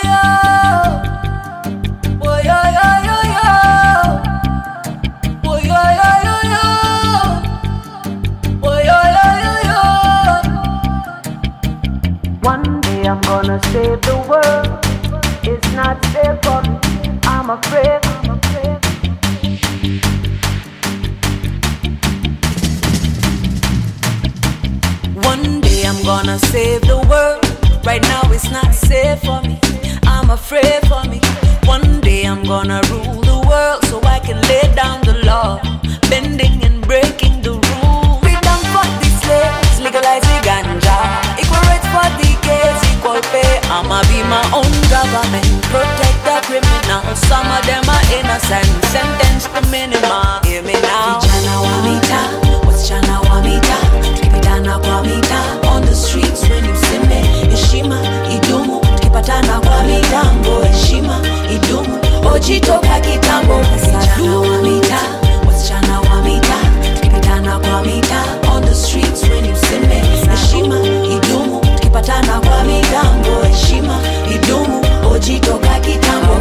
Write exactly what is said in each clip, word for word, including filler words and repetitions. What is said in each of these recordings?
One day I'm gonna save the world. It's not safe for me. I'm afraid. I'm afraid. One day I'm gonna save the world. Right now it's not safe for me. I'm afraid for me. One day I'm gonna rule the world so I can lay down the law, bending and breaking the rules. Freedom for the slaves, legalize the ganja. Equal rights for the gays, equal pay. I'ma be my own government, protect the criminals. Some of them are innocent, sentenced to minimum. Hear me now. Vijana wamita, wasichana wamita, tukipitana kwa mita. On the streets when you see me, heshima idumu, tukipatana kwa mitambo. Heshima idumu, oji toka kitambo. Vijana wamita, wasichana wamita, tukipitana kwa mita. On the streets when you see me, heshima idumu, tukipatana kwa mitambo. Heshima idumu, oji toka kitambo.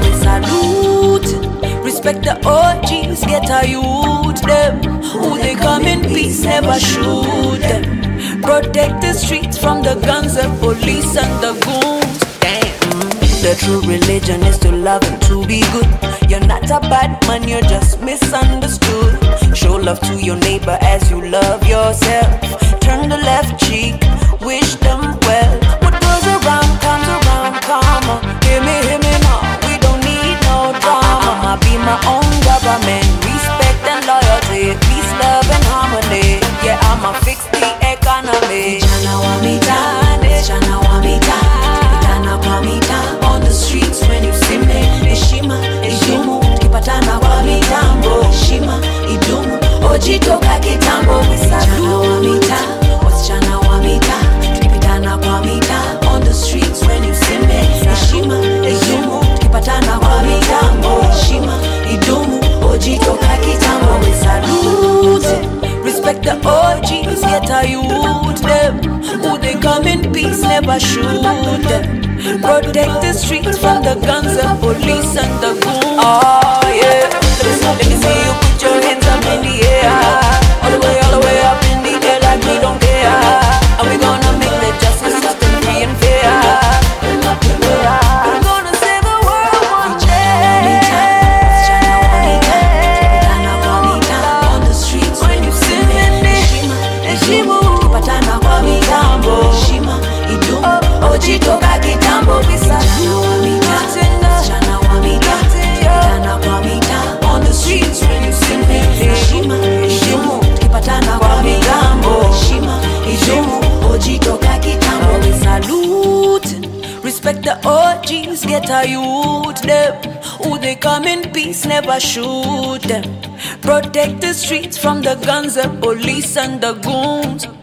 Salute, respect the O Gs, get a youth them. Who they come in peace, never shoot them. Protect the streets from the guns and police and the goons. Damn. The true religion is to love and to be good. You're not a bad man, you're just misunderstood. Show love to your neighbor as you love yourself. Turn the left cheek, wish them well. What goes around comes around, karma. Hear me, hear me now, we don't need no drama. I'ma be my own government, respect and loyalty, peace, love and harmony. Yeah, I'ma fix the economy. Vijana wamita, vijana wamita, tukipatana kwa mita. On the streets when you see me, heshima idumu, tukipatana kwa mitambo. Heshima idumu, oji toka kitambo. Vijana wamita, wasichana wamita, tukipitana kwa mita. On the streets when you see me, heshima idumu, tukipatana kwa mitambo. Heshima idumu, oji toka kitambo. Salute, respect the O Gs, get a youth them. Who they come in peace, never shoot them. Protect the streets from the guns and police and the goons. Oh yeah, let me see you put your hands up in the air. All the way, all the way up in the air like we don't care. And we gonna make the justice system free and fair. We're gonna save the world one day. On the streets when you see me, heshima tukipatana kwa mitambo. Heshima idumu, oji toka kitambo. Vijana wamita, vijana wamita, tukipatana kwa mita. On the streets when you see me, heshima idumu, tukipatana kwa mitambo. Heshima idumu, oji toka kitambo. Salute, respect the O Gs, get a youth them. Who they come in peace, never shoot them. Protect the streets from the guns and police and the goons.